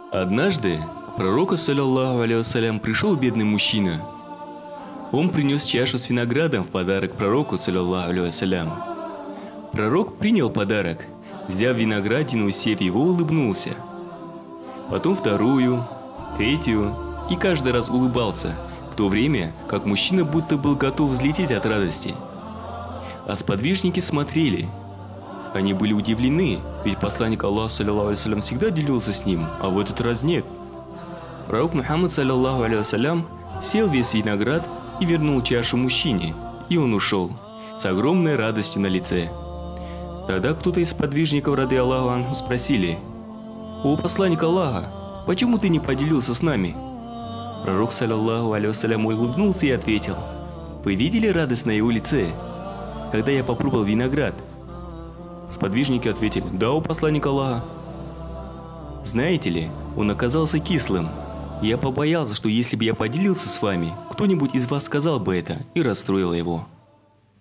Однажды к пророку, саллаллаху алейхи вассалям, пришел бедный мужчина. Он принес чашу с виноградом в подарок пророку, саллаллаху алейхи вассалям. Пророк принял подарок, взяв виноградину, сев его, улыбнулся. Потом вторую, третью, и каждый раз улыбался, в то время как мужчина будто был готов взлететь от радости. А сподвижники смотрели. Они были удивлены, ведь посланник Аллаха, саллаллаху алейхи вассалям, всегда делился с ним, а в этот раз нет. Пророк Мухаммад, саллаллаху алейхи вассалям, сел весь виноград и вернул чашу мужчине, и он ушел, с огромной радостью на лице. Тогда кто-то из сподвижников, рады Аллаху анху, спросили: «О посланник Аллаха, почему ты не поделился с нами?» Пророк, саллаллаху алейхи вассалям, улыбнулся и ответил: «Вы видели радость на его лице, когда я попробовал виноград?» Сподвижники ответили: «Да, о посланник Аллаха». Знаете ли, он оказался кислым. Я побоялся, что если бы я поделился с вами, кто-нибудь из вас сказал бы это и расстроил его.